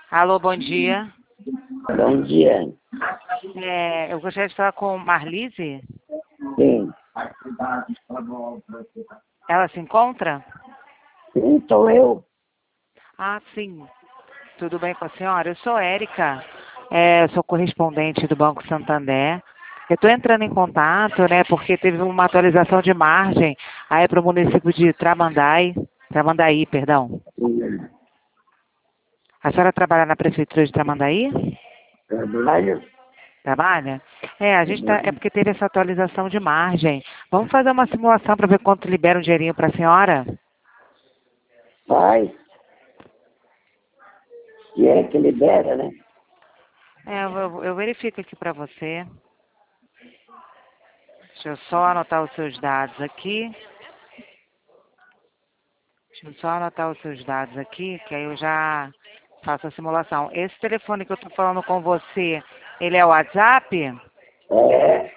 Alô, bom dia. Bom dia. Eu gostaria de falar com Marlise. Sim. Ela se encontra? Sim, sou eu. Ah, sim. Tudo bem com a senhora? Eu sou Érica. Sou correspondente do Banco Santander. Eu estou entrando em contato, né, porque teve uma atualização de margem aí para o município de Tramandaí, perdão. Sim. A senhora trabalha na prefeitura de Tramandaí? Trabalho. Trabalha? É porque teve essa atualização de margem. Vamos fazer uma simulação para ver quanto libera um dinheirinho para a senhora? Faz. E é que libera, né? Eu verifico aqui para você. Deixa eu só anotar os seus dados aqui. Que aí eu já faço a simulação. Esse telefone que eu estou falando com você, ele é o WhatsApp? É.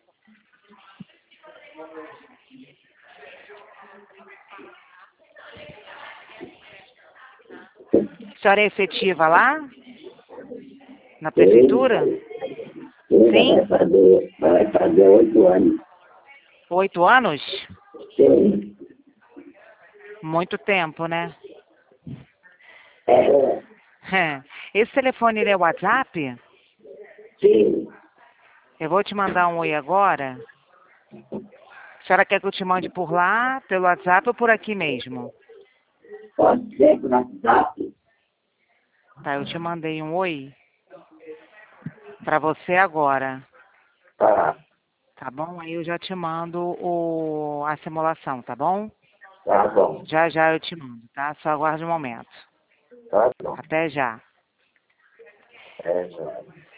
A senhora é efetiva lá? Na Sim. prefeitura? Sim, Sim? vai fazer 8 anos. 8 anos? Sim. Muito tempo, né? É. Esse telefone, ele é WhatsApp? Sim. Eu vou te mandar um oi agora. A senhora quer que eu te mande por lá, pelo WhatsApp ou por aqui mesmo? Pode ser no WhatsApp. Tá, eu te mandei um oi para você agora. Tá. Tá bom? Aí eu já te mando a simulação, tá bom? Tá bom. Já já eu te mando, tá? Só aguarde um momento. Tá bom. Até já. É, já.